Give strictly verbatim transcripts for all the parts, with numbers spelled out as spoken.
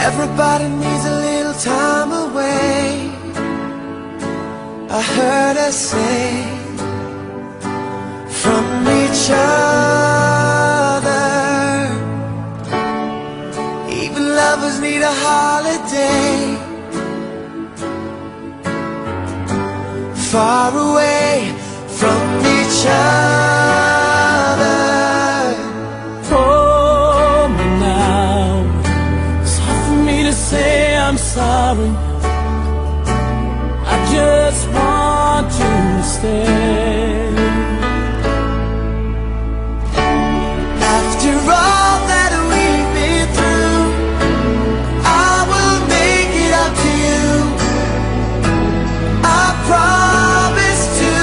Everybody needs a little time away, I heard her say, from each other. Even lovers need a holiday, far away from each other. Hold me now, it's hard for me to say I'm sorry. I just want you to stay. After all that we've been through, I will make it up to you, I promise to.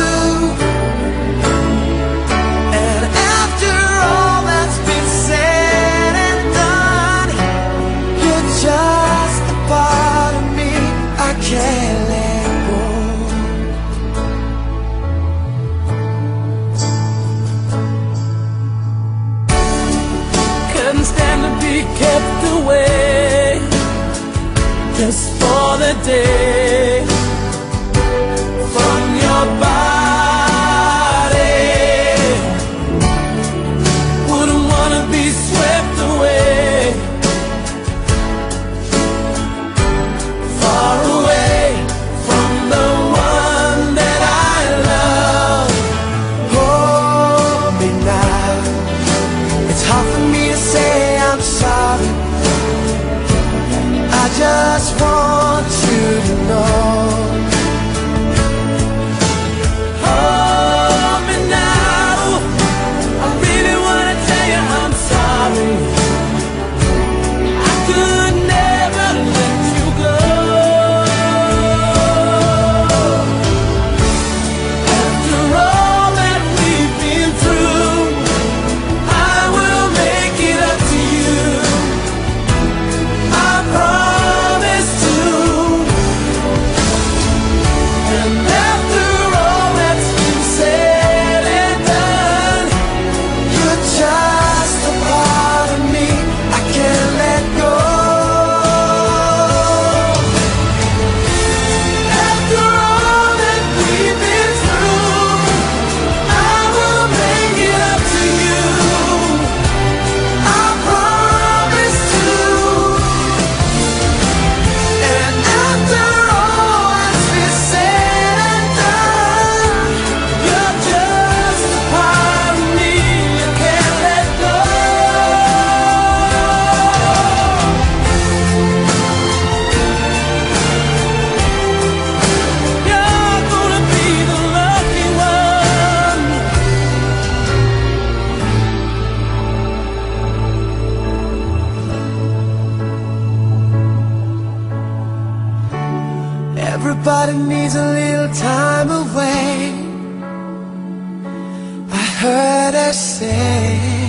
And after all that's been said and done, you're just a part of me I can't let go. Couldn't stand to be kept away just for the day from your body. Wouldn't wanna be swept away, far away from the one that I love. Hold me now, it's hard for me to say I'm sorry. I just want you to know. Hold me now, I really wanna tell you I'm sorry. I could never let you go. After all that we've been through, I will make it up to you, I promise to. And after all that's been said and done, You're just a part of me I can't let go. After all that we've been through, I will make it up to you, I promise to. And after all that's been said and done, you're just a part of me I can't let go. You're gonna be the lucky one. everybody needs a little time away, I heard her say.